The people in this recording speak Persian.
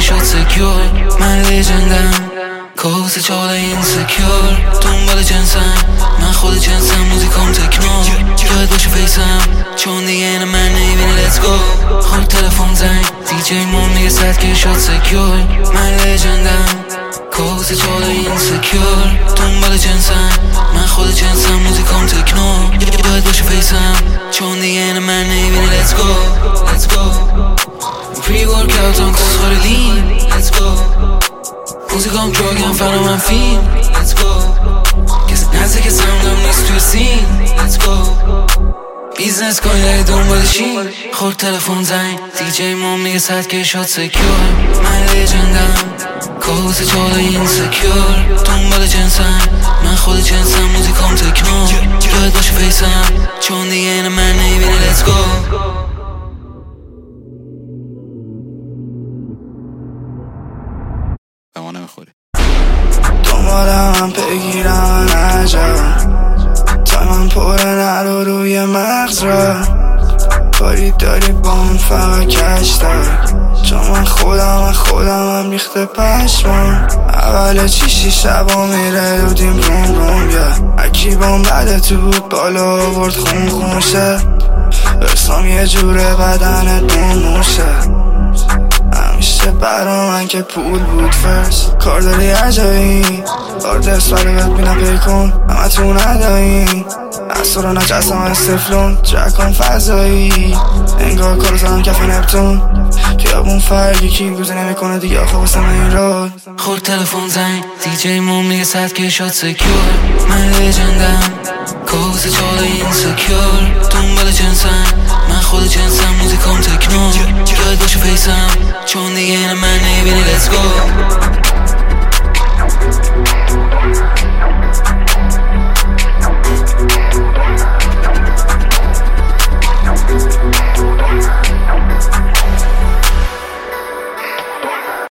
شد سکیور. من لیجندم کابوس چال اینسکیور. دنبال جنسم من خود جنسم، موزیکام تکنو یاد باشه فیسم چون دیگه اینه من نمیبینی. لیتس گو. خود تلفن زنگ دیجی مون میگه صد که شد سکیور. من لیجندم کابوس چال اینسکیور. دنبال جنسم من خود جنسم، موزیکام تکنو یاد باشه فیسم چون دیگه اینه من نمیبینی. لیتس گو. Let's go. Pre-workout on کس خور لین. Let's go. موزیکام دراگم فنا من فیلم. Let's go. کسی نزدیک سمدم نیست توی سین. Let's go. بیزنس کنی داری دنبالشین. خورد تلفن زنگ دیجی مون میگه صد که شد سکیور. من لیجندم کابوس چال اینسکیور. دنبال جنسم من خود جنسم، موزیکام تکنو یاد باشه فیسم چون دیگه اینه من نمیبینی. Let's go. به ما نمیخوری. دنبالم هم بگیرم عجب تا من پره نرو روی مغز را. کاری داری با من فقط کش دار چون من خودم هم ریخته پشمان. اول چیشی شبا میره دودیم روم روم اکی بام بده تو بود بالا آورد خون شه. برسام یه جوره بدنت موشه. همیشه برا من که پول بود فرست. کار داری عجایی آردست برای بهت بینم پی کن همه تو ندایی. اصلا رو نجستم از سفلون جکان فضایی. انگار کارو زدم کف نپتون خیابون فرگی کی گوزه نمیکنه دیگه آخه واسم این راد. خورد تلفن زنگ دیجی مون میگه صد که شد سکیور. من لیجندم کابوس چال اینسکیور. دنبال جنسم من خود جنسم، موزیکام تکنو یاد باشه فیسم چون دیگه اینه من نمیبینی. Let's go.